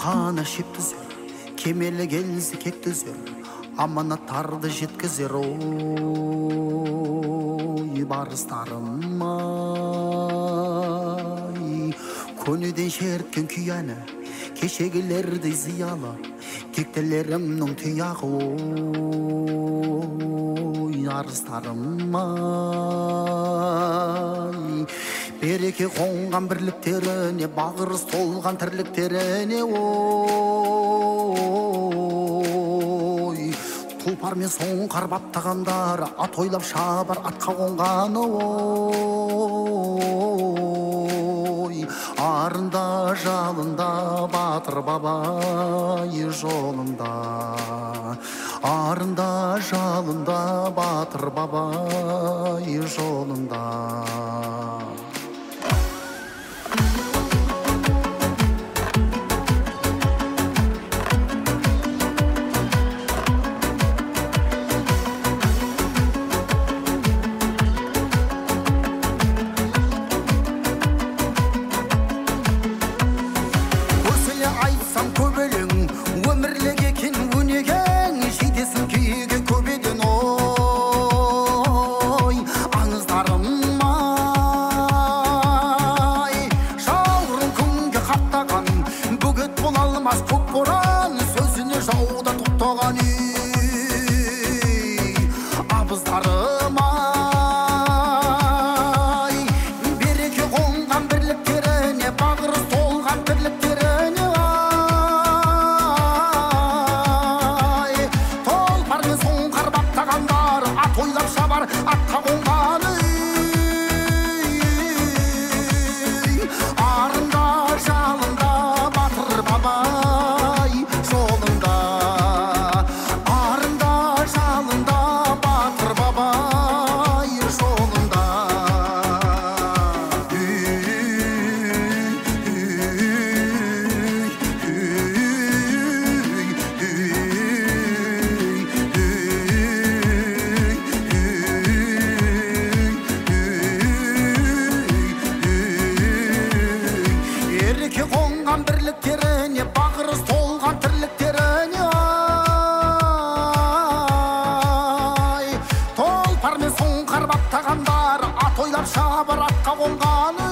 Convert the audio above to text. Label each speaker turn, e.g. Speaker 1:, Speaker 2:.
Speaker 1: қана шеп түзер, кемелі келсе кек түзер, аманаттарды жеткізер. Ой, барыстарым ай, көнеден шерткен күйәні, кешегілердей зиялы, тектелерімнің тұяғы. Ой, арыстарым ай, береке қонған бірліктеріне, бағырыз толған тірліктеріне. Ой, тұлпар мен соңқар баптағандар, ат ойлап шабар атқа қонғаны. Ой, арында жалында батыр бабай жолында, арында жалында батыр бабай жолында.
Speaker 2: Шабар атқа қонғаны